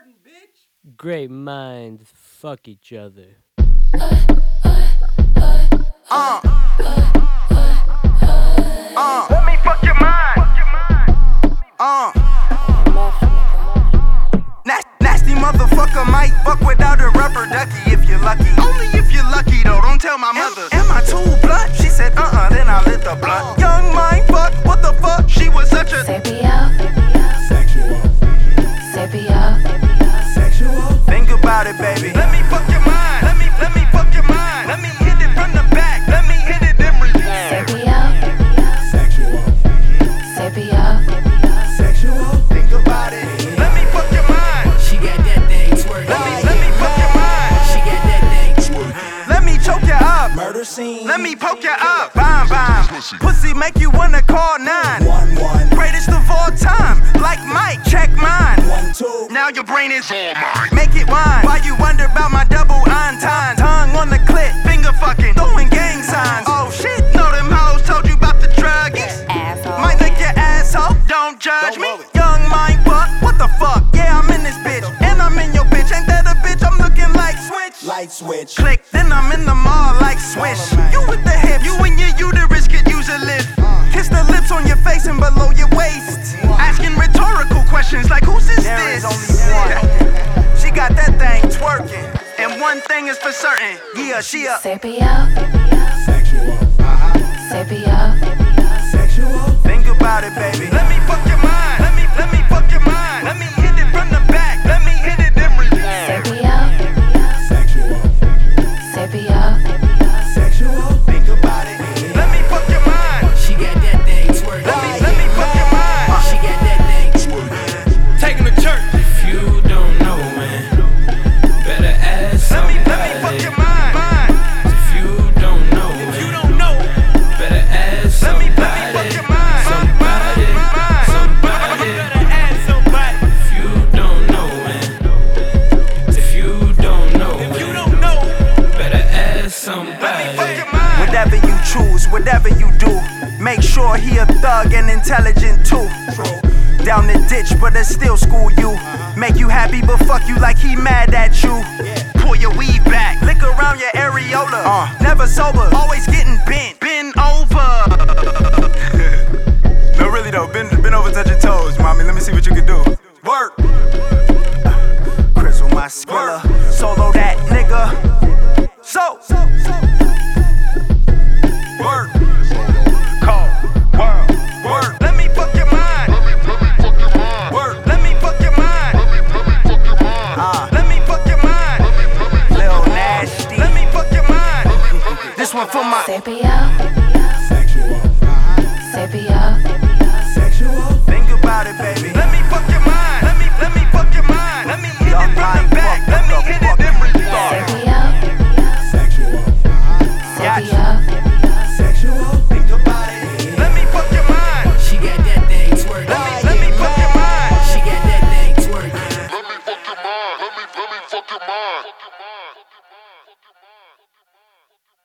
Jordan, bitch. Great minds fuck each other. Let me fuck your mind. Nasty motherfucker might fuck without a rubber ducky if you're lucky. Only if you're lucky though, don't tell my mother. Am I too blunt? She said then I lit the blunt. Young mind fuck, what the fuck? She was such a Sepia. sexual. Sepia. Sexual. Think about it, baby. Let me fuck your mind. Let me fuck your mind. Let me hit it from the back. Let me hit it in reverse. Sepia. Sexual. Sepia. Sexual. Think about it. Let me fuck your mind. She got that thing twerking. Let me fuck your mind. She got that thing twerking. Let me choke you up. Murder scene. Let me poke you up. Bomb. Pussy make you wanna call 911. Greatest of all time. Like Mike, check mine. 1, 2. Now your brain is all mine. Make it whine. While you wonder about my double entendre. Tongue on the clit, finger fucking, throwing gang signs. Oh shit, know them hoes told you about the druggies. Asshole. Might lick your asshole, don't judge me. Young mind fuck, what the fuck? Yeah, I'm in this bitch, and I'm in your bitch. Ain't that a bitch? I'm looking like Switch. Light switch. Click, then I'm in the mall like Swish. You with the hip, you and your uterus could use a lift. Kiss the lips on your face and below your waist. Asking rhetorical questions like who's this? She got that thing twerking, and one thing is for certain. Yeah, she a Sepia. sexual. Sepia. Sexual. Think about it, baby. Let me fuck your mind. Let me fuck your mind. Let me hit it from the back. Let me hit it in reverse. Sepia. Sexual. Sepia. Sexual. Think about it. Let me fuck your mind. She got that thing twerking. Let me fuck your mind. She got that thing twerking. Taking the church. If you don't know, man, better ask Let me somebody. fuck your mind. If you don't know, You man, don't know. better ask Let me somebody. fuck your mind. Somebody. Add somebody. If you don't know, man, if you don't know, You man, don't know. better ask Fuck somebody. your mind. Whatever you choose, whatever you do, make sure he a thug and intelligent too. Down the ditch, but I still school you. Make you happy, but fuck you like he mad at you. Pull your weed back, lick around your areola. Never sober, always getting bent. Bend over. No, really though, bend over, touch your toes, mommy. Let me see what you can do. Work. Crizzle my Skrilla, solo that nigga. So. Work. Cold. Work. Let me fuck your mind. Work. Let me fuck your mind. Let me fuck your mind. Lil Nasty. Let me fuck your mind. This one for my Sepia.